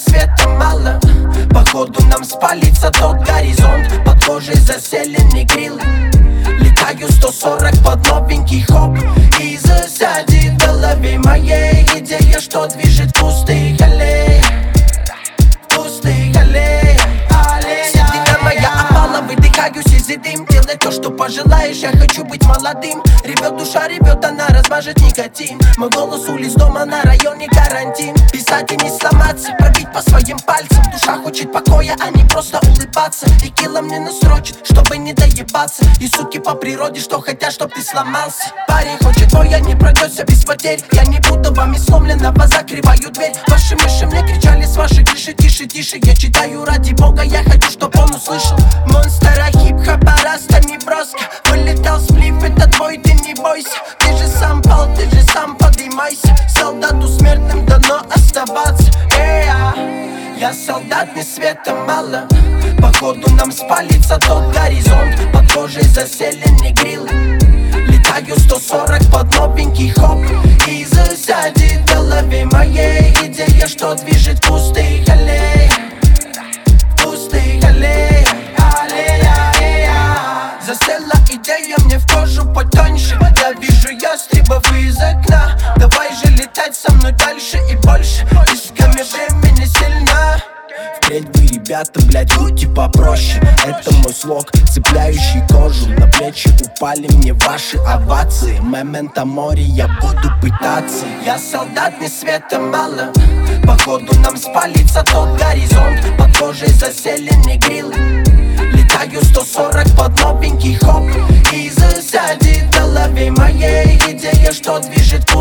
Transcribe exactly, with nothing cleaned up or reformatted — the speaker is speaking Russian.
света мало. Походу нам спалится тот горизонт. Под кожей заселены грилы. Летаю сто сорок под новенький хоп. И засадит в голове моей идея, что движет пустых аллей. Пустых аллей. Седина моя опала, выдыхаю сизый дым. Делай то, что пожелаешь, я хочу быть молодым. Ревет душа, ревет, она размажет никотин. Мой голос улиц дома, на районе карантин. Писать и не сломаться, пробить по своим пальцам. Душа хочет покоя, а не просто улыбаться. И кило мне насрочит, чтобы не доебаться. И суки по природе, что хотят, чтоб ты сломался. Парень хочет боя, не пройдется без потерь. Я не буду вами сломленного, закрываю дверь. Ваши мыши мне кричали с вашей крыши: тише, тише. Я читаю ради бога, я хочу, чтоб он услышал. Монстра, хип-хопа, раста, не броска. Вылетал сплив, это твой, ты не бойся. Ты же сам пал, ты же сам поднимайся. Солдату смертным дано оставаться. Эя, я солдат, не света мало. Походу нам спалится тот горизонт. Под кожей заселены грилы. Летаю сто сорок под новенький хоп. И засадит в голове моей идея, что движет пустых аллей. Пустых аллей. Засела идея мне в кожу потоньше. Я вижу ястребов из окна. Давай же летать со мной дальше и больше. Исками времени сильна. Впредь вы, ребята, блять, будьте попроще. Это мой слог, цепляющий кожу. На плечи упали мне ваши овации. Мементо море, я буду пытаться. Я солдат, не света мало. Походу нам спалится тот горизонт. Под кожей заселены грилы. Летаю сто сорок под новенький хоп. И засадит в голове моей идея, что движет